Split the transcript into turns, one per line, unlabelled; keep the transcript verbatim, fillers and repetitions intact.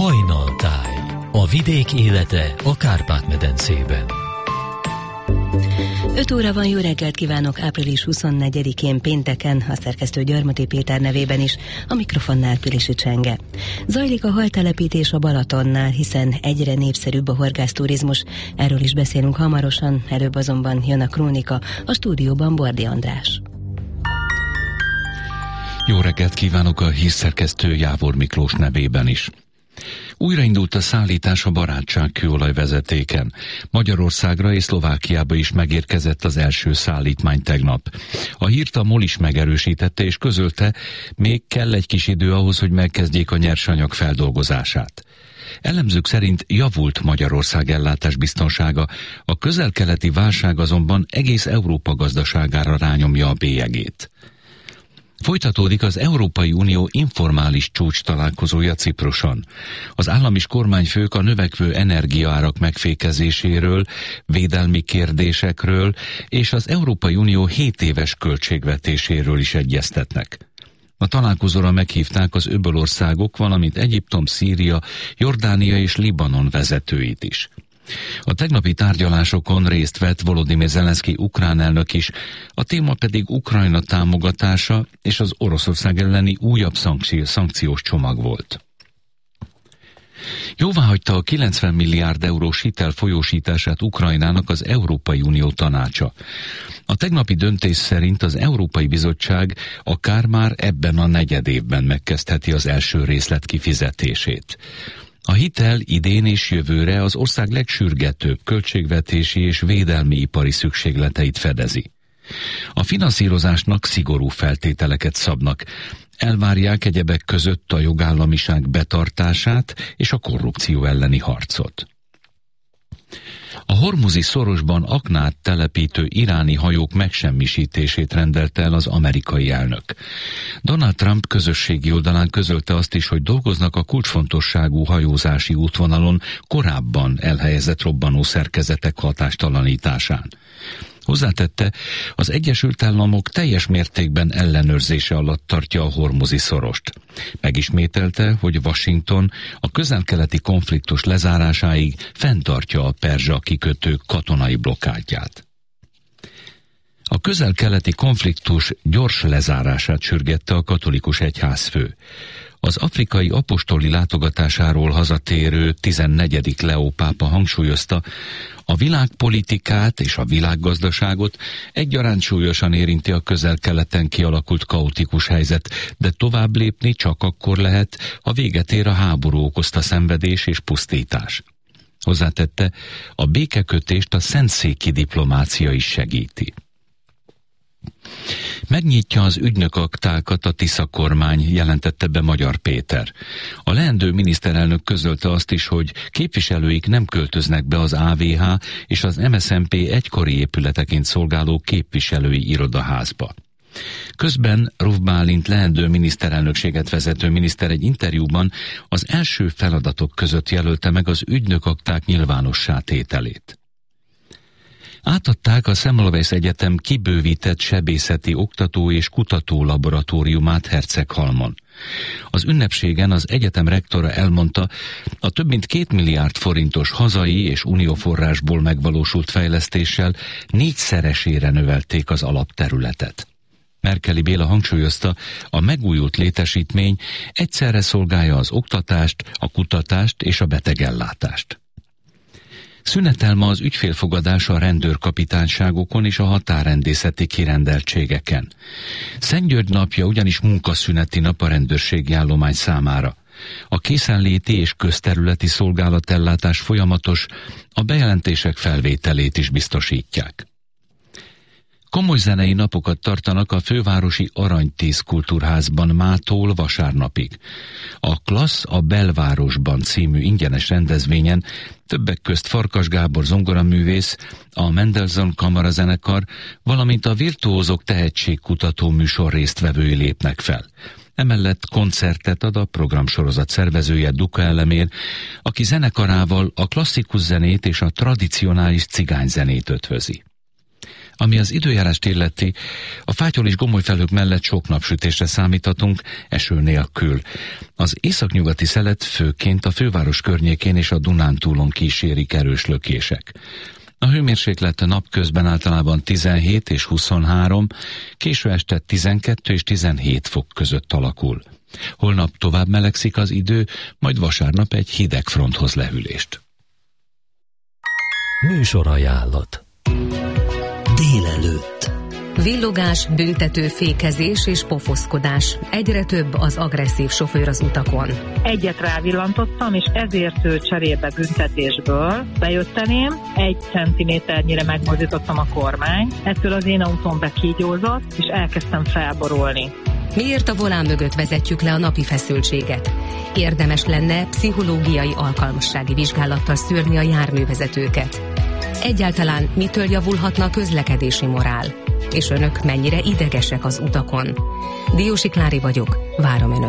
Hajnaltáj, a vidék élete a Kárpát-medencében.
öt óra van, jó reggelt kívánok, április huszonnegyedikén pénteken, a szerkesztő Gyarmati Péter nevében is, a mikrofonnál Pilisi Csenge. Zajlik a haltelepítés a Balatonnál, hiszen egyre népszerűbb a horgászturizmus, erről is beszélünk hamarosan, előbb azonban jön a krónika, a stúdióban Bordi András.
Jó reggelt kívánok a hírszerkesztő Jávor Miklós nevében is. Újraindult a szállítás a barátságkőolaj vezetéken. Magyarországra és Szlovákiába is megérkezett az első szállítmány tegnap. A hírt a MOL is megerősítette és közölte, még kell egy kis idő ahhoz, hogy megkezdjék a nyersanyag feldolgozását. Elemzők szerint javult Magyarország ellátás biztonsága, a közel-keleti válság azonban egész Európa gazdaságára rányomja a bélyegét. Folytatódik az Európai Unió informális csúcs találkozója Cipruson. Az állam és kormányfők a növekvő energiaárak megfékezéséről, védelmi kérdésekről és az Európai Unió hét éves költségvetéséről is egyeztetnek. A találkozóra meghívták az öbölországok, valamint Egyiptom, Szíria, Jordánia és Libanon vezetőit is. A tegnapi tárgyalásokon részt vett Volodymyr Zelenszky ukrán elnök is, a téma pedig Ukrajna támogatása és az Oroszország elleni újabb szankci- szankciós csomag volt. Jóváhagyta a kilencven milliárd eurós hitel folyósítását Ukrajnának az Európai Unió tanácsa. A tegnapi döntés szerint az Európai Bizottság akár már ebben a negyedévben megkezdheti az első részlet kifizetését. A hitel idén és jövőre az ország legsürgetőbb költségvetési és védelmi ipari szükségleteit fedezi. A finanszírozásnak szigorú feltételeket szabnak. Elvárják egyebek között a jogállamiság betartását és a korrupció elleni harcot. A hormuzi szorosban aknát telepítő iráni hajók megsemmisítését rendelte el az amerikai elnök. Donald Trump közösségi oldalán közölte azt is, hogy dolgoznak a kulcsfontosságú hajózási útvonalon korábban elhelyezett robbanó szerkezetek hatástalanításán. Hozzátette, az Egyesült Államok teljes mértékben ellenőrzése alatt tartja a hormuzi szorost. Megismételte, hogy Washington a közel-keleti konfliktus lezárásáig fenntartja a perzsa kikötők katonai blokkádját. A közel-keleti konfliktus gyors lezárását sürgette a katolikus egyházfő. Az afrikai apostoli látogatásáról hazatérő tizennegyedik Leó pápa hangsúlyozta, a világpolitikát és a világgazdaságot egyaránt súlyosan érinti a közel-keleten kialakult kaotikus helyzet, de tovább lépni csak akkor lehet, ha véget ér a háború okozta szenvedés és pusztítás. Hozzátette, a békekötést a szentszéki diplomácia is segíti. Megnyitja az ügynökaktákat a Tisza kormány, jelentette be Magyar Péter. A leendő miniszterelnök közölte azt is, hogy képviselőik nem költöznek be az á vé há és az em es zé em pé egykori épületeként szolgáló képviselői irodaházba. Közben Ruf Bálint leendő miniszterelnökséget vezető miniszter egy interjúban az első feladatok között jelölte meg az ügynökakták nyilvánossá tételét. Átadták a Semmelweis Egyetem kibővített sebészeti oktató és kutató laboratóriumát Herceghalmon. Az ünnepségen az egyetem rektora elmondta, a több mint két milliárd forintos hazai és unióforrásból megvalósult fejlesztéssel négyszeresére növelték az alapterületet. Merkeli Béla hangsúlyozta, a megújult létesítmény egyszerre szolgálja az oktatást, a kutatást és a betegellátást. Szünetel ma az ügyfélfogadás a rendőrkapitányságokon és a határrendészeti kirendeltségeken. Szentgyörgy napja ugyanis munkaszüneti nap a rendőrségi állomány számára. A készenléti és közterületi szolgálatellátás folyamatos, a bejelentések felvételét is biztosítják. Komoly zenei napokat tartanak a fővárosi Aranytíz kultúrházban mától vasárnapig. A Klassz a belvárosban című ingyenes rendezvényen többek közt Farkas Gábor zongoraművész, a Mendelssohn Kamarazenekar, valamint a virtuózok tehetségkutató műsor résztvevői lépnek fel. Emellett koncertet ad a programsorozat szervezője Duka Elemér, aki zenekarával a klasszikus zenét és a tradicionális cigányzenét ötvözi. Ami az időjárást illeti, a Fátyol és Gomoly felhők mellett sok napsütésre számíthatunk, eső nélkül. Az északnyugati szelet főként a főváros környékén és a Dunántúlon kísérik erős lökések. A hőmérséklet napközben általában tizenhét és huszonhárom, késő este tizenkettő és tizenhét fok között alakul. Holnap tovább melegszik az idő, majd vasárnap egy hideg fronthoz lehűlést.
Műsorajánlat.
Délelőtt.
Villogás, büntető fékezés és pofoszkodás. Egyre több az agresszív sofőr az utakon.
Egyet rávillantottam, és ezért ő cserébe büntetésből bejöttem én, egy centiméternyire megmozdítottam a kormányt, ettől az én autóm bekígyózott, és elkezdtem felborulni.
Miért a volán mögött vezetjük le a napi feszültséget? Érdemes lenne pszichológiai alkalmassági vizsgálattal szűrni a járművezetőket. Egyáltalán mitől javulhatna a közlekedési morál? És önök mennyire idegesek az utakon? Diósi Klári vagyok, várom önöket.